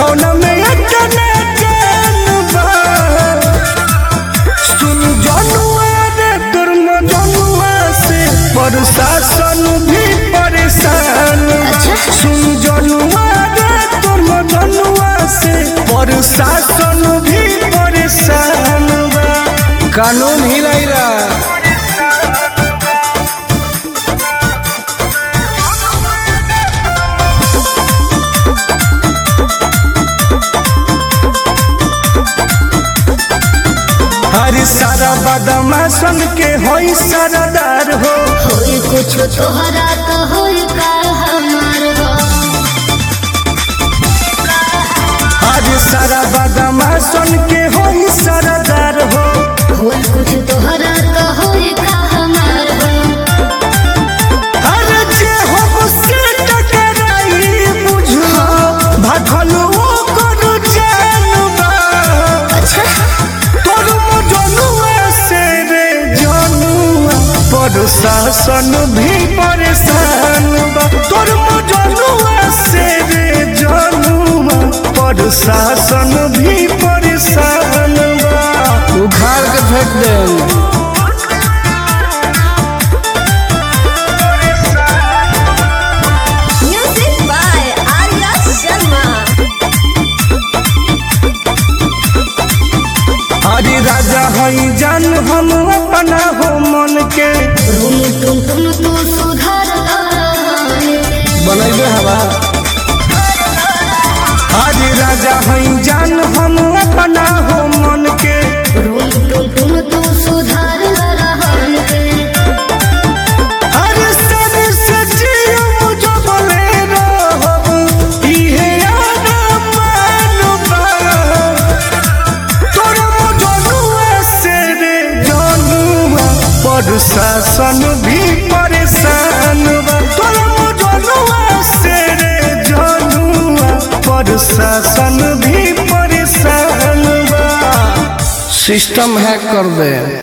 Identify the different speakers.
Speaker 1: जौना में अटने चैन बा। सुन जनुआ रे तोर मजनुआ से प्रशासन भी परेशान बा। सुन जनुआ रे तोर मजनुआ से प्रशासन भी परेशान बा। कानून ही नहीं रहा। हरी सारा बदमाशन के होई सरदार हो।
Speaker 2: होई कुछ तोहरा तो होई का हमार हो।
Speaker 1: हरी सारा बदमाशन के होई सरदार हो।
Speaker 2: होई कुछ तोहरा तो होई का हमार हो।
Speaker 1: हर जे हो मुझसे टकराई बुझो भागल वो करू जान बा।
Speaker 2: अच्छा
Speaker 1: तोर मजनुआ से रे जनुआ प्रशासन भी परेशान बा। तोर मजनुआ से रे जनुआ प्रशासन भी परेशान बा। उखाड़ के फेंक दे।
Speaker 2: Music by Arya Sharma.
Speaker 1: हरी राजा हई जान हम अपना हो मन के।
Speaker 2: तुम तू सुधार
Speaker 1: बनैबे हवा। हरी राजा हई जान हम अपना हो मन के।
Speaker 2: तुम तू सुधार रहन के।
Speaker 1: हर सर से जियो मुझे बोले रहब इहे आरामान बा। तोर मजनुआ से रे जनुआ प्रशासन भी परेशान बा। तोर मजनुआ से रे जनुआ प्रशासन भी परेशान बा। सिस्टम हैक कर दे।